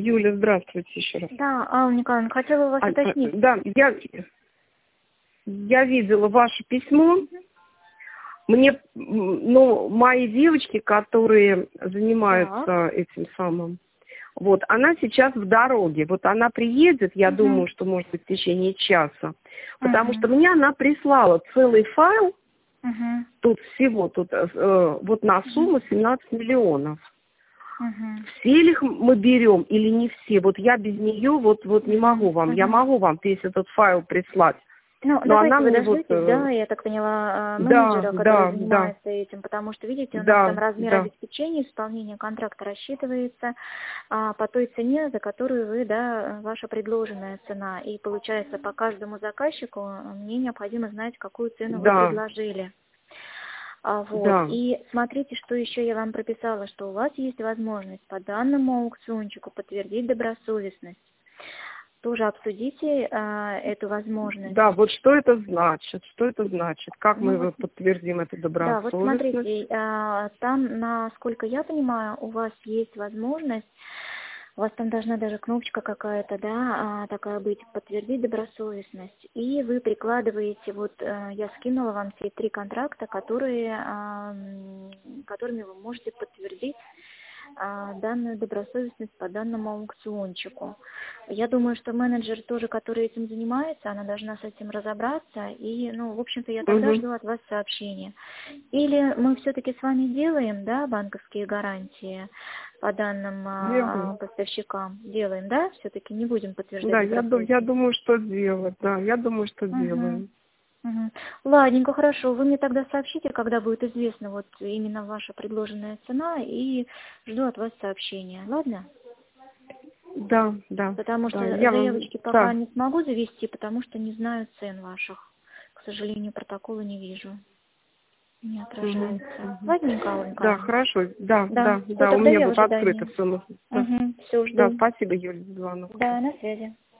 Юля, здравствуйте еще раз. Да, Алла Николаевна, хотела у вас уточнить. Да, я видела ваше письмо. Мне, мои девочки, которые занимаются этим самым, вот, она сейчас в дороге. Вот она приедет, я думаю, что может быть в течение часа. Потому что мне она прислала целый файл, тут всего, вот на сумму 17 миллионов. Все ли их мы берем или не все? Вот я без нее вот не могу вам. Я могу вам весь этот файл прислать. Ну, давайте вы дождитесь, да, я так поняла, менеджера, который занимается этим, потому что, видите, у нас там размер обеспечения, исполнение контракта рассчитывается по той цене, за которую вы, да, ваша предложенная цена. И получается, по каждому заказчику мне необходимо знать, какую цену вы предложили. Вот. И смотрите, что еще я вам прописала, что у вас есть возможность по данному аукциончику подтвердить добросовестность. Тоже обсудите эту возможность. Да, вот что это значит? Что это значит? Как мы подтвердим эту добросовестность? Да, вот смотрите, там, насколько я понимаю, у вас есть возможность, у вас там должна даже кнопочка какая-то, да, такая быть, подтвердить добросовестность. И вы прикладываете, вот я скинула вам все 3 контракта, которыми вы можете подтвердить данную добросовестность по данному аукциончику. Я думаю, что менеджер тоже, который этим занимается, она должна с этим разобраться. И, в общем-то, я тогда жду от вас сообщения. Или мы все-таки с вами делаем, да, банковские гарантии по данным поставщикам? Делаем, да? Все-таки не будем подтверждать. Да, я думаю, что делать. Да, я думаю, что делаем. Ладненько, хорошо. Вы мне тогда сообщите, когда будет известна вот именно ваша предложенная цена, и жду от вас сообщения. Ладно? Да. Потому что заявочки пока не смогу завести, потому что не знаю цен ваших. К сожалению, протокола не вижу. Не отражается. Ладненько, Алла Николаевна? Да, хорошо. Да. У меня вот открыто все. Все, жду. Да, спасибо, Юлия, за звонок. Да, на связи.